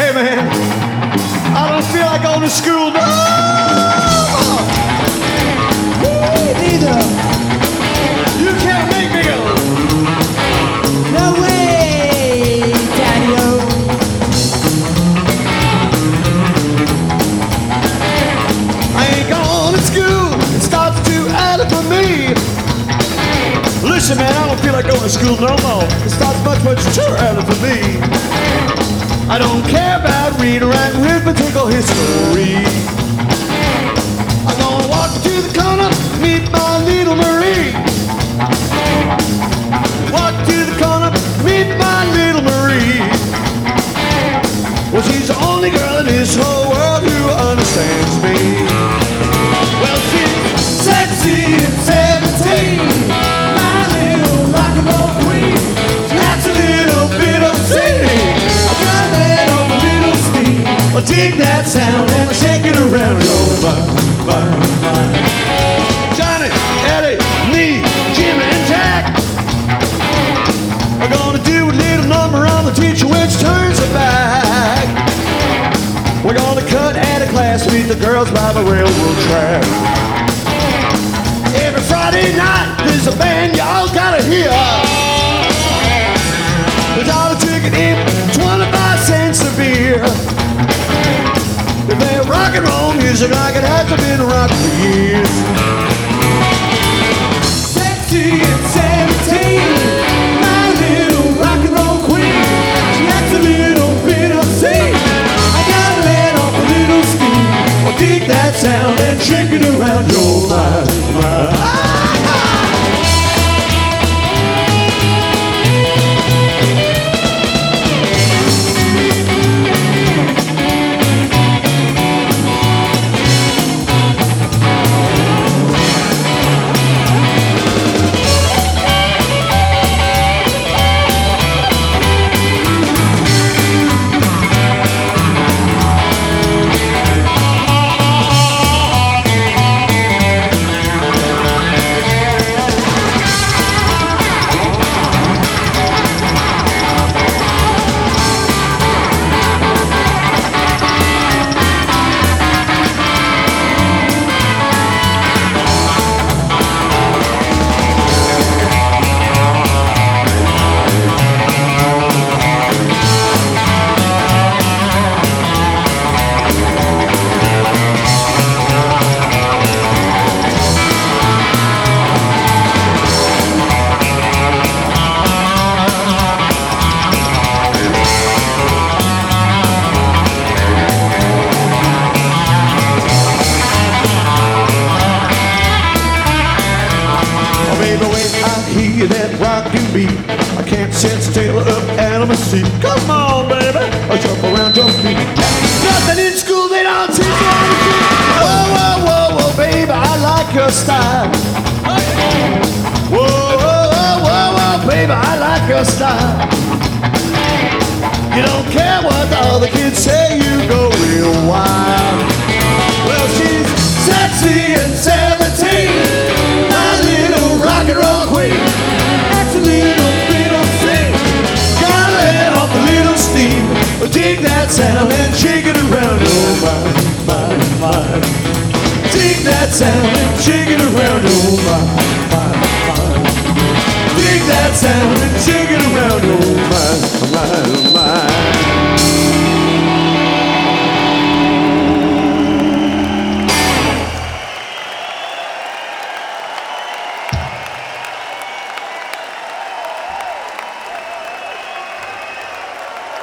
Hey man, I don't feel like going to school no more. Me neither. You can't make me go. No way, Daddy-o. I ain't going to school. It starts too early for me. Listen, man, I don't feel like going to school no more. It starts much too early for me. I don't care about reading, writing, arithmetic, or history. I'm gonna walk to the corner, meet my little Marie. Walk to the corner, meet my little Marie. Well, she's the only girl in this whole world who understands me. Well, she's sexy and 17, my little rock and roll queen. That's a little bit obscene. Well, dig that sound and shake it around your mind. Johnny, Eddie, me, Jimmy, and Jack are gonna do a little number on the teacher which turns her back. We're gonna cut out of class, meet the girls by the railroad track. Every Friday night, there's a band y'all gotta hear. There's all the ticket in, 25 cents a beer. They play rock and roll music like it hasn't been rock for years. Sexy and 17, my little rock and roll queen. She acts a little bit obscene. I gotta let off a little steam. Well, dig that sound and shake it around your mind. That rockin' beat, I can't sit still up out of my seat. Come on, baby, I jump around your feet. Nothing in school they don't teach you how to keep. Whoa, whoa, whoa, whoa, baby, I like your style. Whoa, whoa, whoa, whoa, whoa, baby, I like your style. You don't care what the other kids say, you go real wild. Well, she's sexy and 17, my little rock and roll queen. That's a little bit obscene. Gotta let off a little steam. Dig that sound and shake it around your mind. Dig that sound and shake it around your mind. Dig that sound and shake it around your